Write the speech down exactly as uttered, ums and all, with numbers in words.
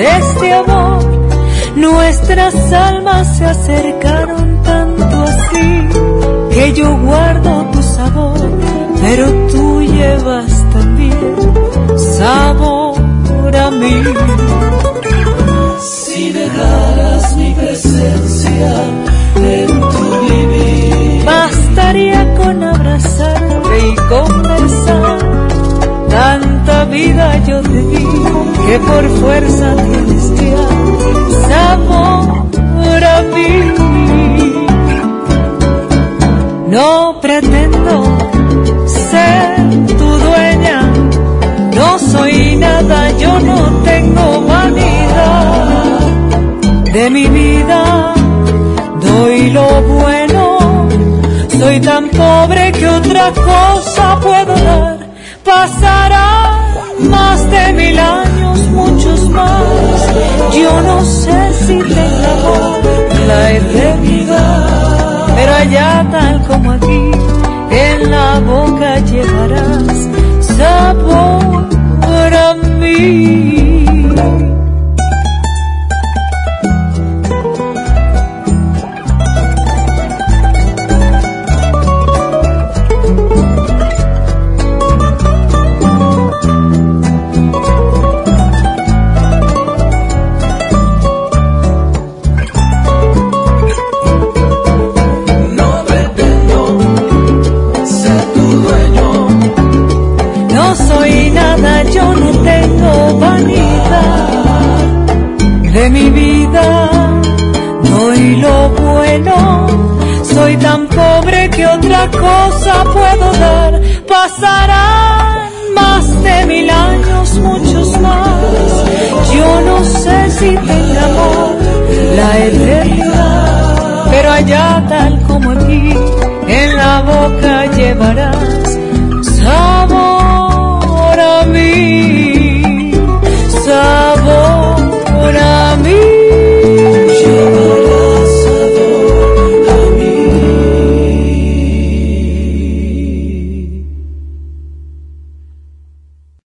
este amor. Nuestras almas se acercaron tanto así que yo guardo tu sabor, pero tú llevas también sabor a mí. Si dejaras mi presencia en tu vivir, bastaría con abrazarte y conversar. Tanta vida yo te di que por fuerza tienes ya sabor a mí. No pretendo ser tu dueña, no soy nada, yo no tengo vanidad. De mi vida doy lo bueno, soy tan pobre que otra cosa puedo dar. Pasarán más de mil años, muchos más, yo no sé si tengamos la eternidad, pero allá tal como aquí, en la boca llevarás sabor a mí. Yo no tengo vanidad, de mi vida doy lo bueno, soy tan pobre que otra cosa puedo dar. Pasarán más de mil años, muchos más, yo no sé si tengamos la eternidad, pero allá tal como aquí, en la boca llevarás